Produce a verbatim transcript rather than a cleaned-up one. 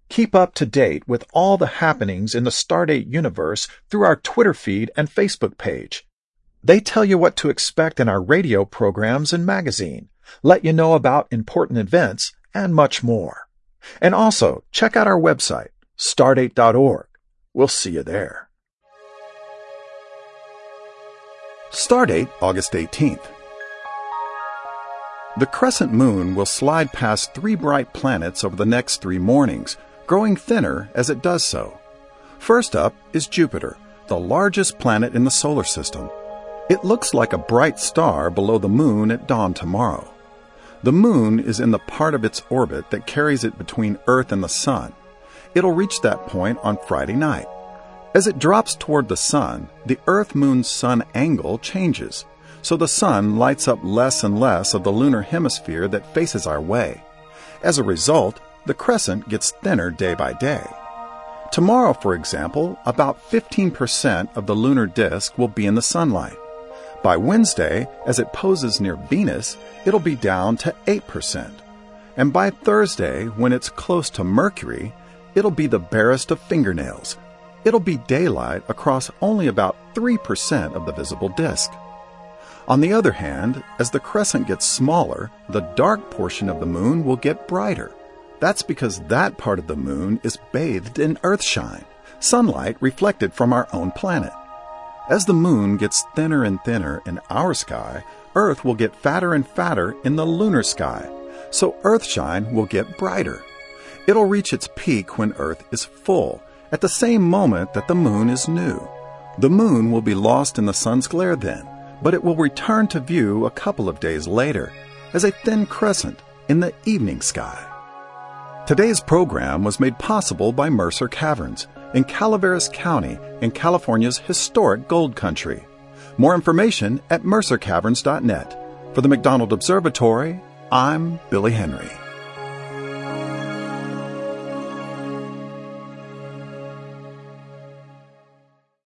Keep up to date with all the happenings in the Stardate universe through our Twitter feed and Facebook page. They tell you what to expect in our radio programs and magazine, let you know about important events, and much more. And also, check out our website, stardate dot org. We'll see you there. Stardate, August eighteenth. The crescent moon will slide past three bright planets over the next three mornings, growing thinner as it does so. First up is Jupiter, the largest planet in the solar system. It looks like a bright star below the moon at dawn tomorrow. The moon is in the part of its orbit that carries it between Earth and the sun. It'll reach that point on Friday night. As it drops toward the sun, the Earth-Moon-Sun angle changes, so the sun lights up less and less of the lunar hemisphere that faces our way. As a result, the crescent gets thinner day by day. Tomorrow, for example, about fifteen percent of the lunar disk will be in the sunlight. By Wednesday, as it poses near Venus, it'll be down to eight percent. And by Thursday, when it's close to Mercury, it'll be the barest of fingernails. It'll be daylight across only about three percent of the visible disk. On the other hand, as the crescent gets smaller, the dark portion of the moon will get brighter. That's because that part of the moon is bathed in Earthshine, sunlight reflected from our own planet. As the moon gets thinner and thinner in our sky, Earth will get fatter and fatter in the lunar sky, so Earthshine will get brighter. It'll reach its peak when Earth is full, at the same moment that the moon is new. The moon will be lost in the sun's glare then, but it will return to view a couple of days later, as a thin crescent in the evening sky. Today's program was made possible by Mercer Caverns in Calaveras County in California's historic gold country. More information at mercer caverns dot net. For the McDonald Observatory, I'm Billy Henry.